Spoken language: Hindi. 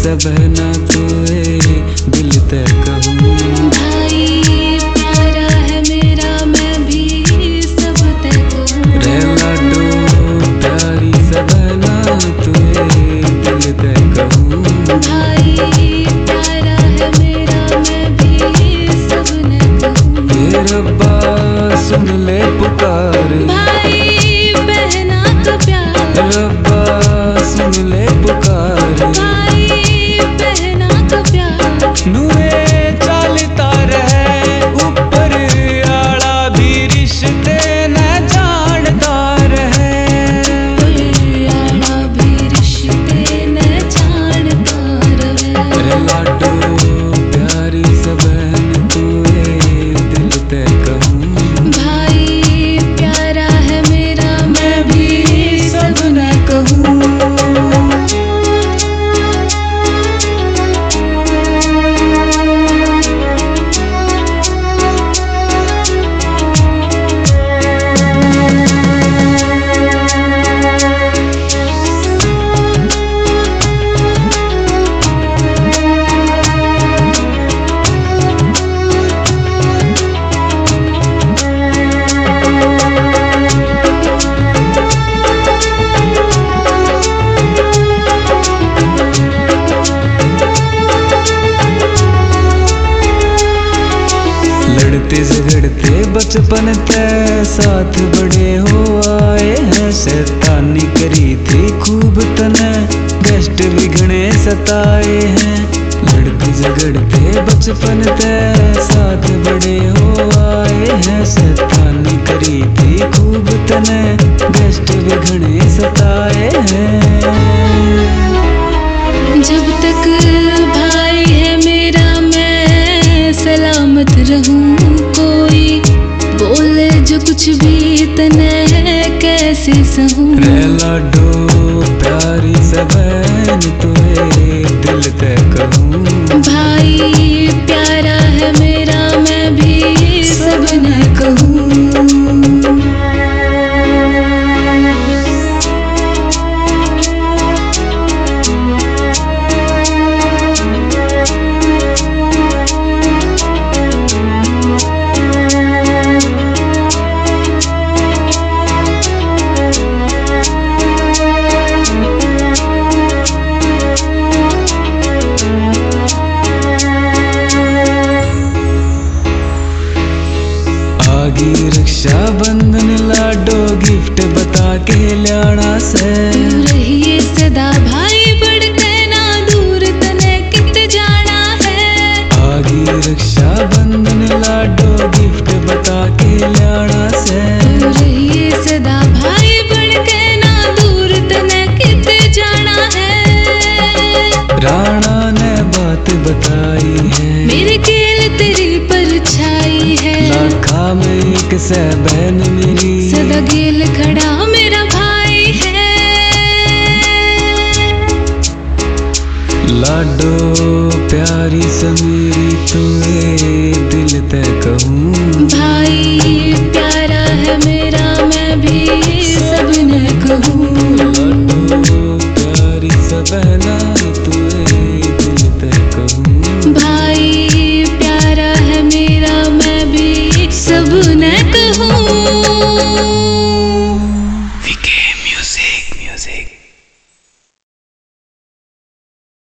सब ना तुए दिल ते कहूँ। भाई प्यारा है मेरा मैं भी सब ते कहूँ। रे लाडो प्यारी सब ना तुए दिल ते कहूँ। भाई प्यारा है मेरा मैं भी सब ने कहूँ। ये रब्बा सुन ले पुकार, भाई बहना का प्यार। रब्बा सुन ले पुकार, भाई बहना का प्यार। नुए चलता रहे ऊपर आला भी रिश्ते न जानता रहे। आला भी रिश्ते न जानता रहे। रे लाडो प्यारी सबन तुए दिल ते कहूँ। भाई प्यारा है मेरा मैं भी सब न कहूँ। लड़ते झगड़ते बचपन ते साथ बड़े हो आए हैं। शैतानी करी थी खूब तने कष्ट भी घने सताए हैं। लड़ते झगड़ते बचपन ते साथ बड़े हो आए हैं। शैतानी करी थी खूब तने कष्ट भी घने सताए हैं। जब तक भाई है मेरा मैं सलामत रहूं। कोई बोले जो कुछ भी तने कैसे सहूं। रे लाडो प्यारी सबन तुए दिल ते कहूँ। भाई प्यारा है मेरा मैं भी सब न कहूँ। आगी रक्षा बंधन लाडो गिफ्ट बता के ल्याना से। रहिए सदा भाई बढ़ के ना दूर तने कित जाना है। आगी रक्षा बंधन लाडो गिफ्ट बता के ल्याना से। रहिए सदा भाई बढ़ के ना दूर तने कित जाना है। राणा ने बात बताई है मेरे केल तेरी परछाई है। लाखा में एक से बहन मेरी सदा गेल खड़ा मेरा भाई है। लाडो प्यारी समीरी तुए दिल ते कहूँ। भाई प्यारा है मेरा मैं भी सब न कहूँ। लाडो प्यारी सबना तुए दिल ते कहूँ। भाई प्यारा है मेरा मैं भी सब न कहूँ। VK music.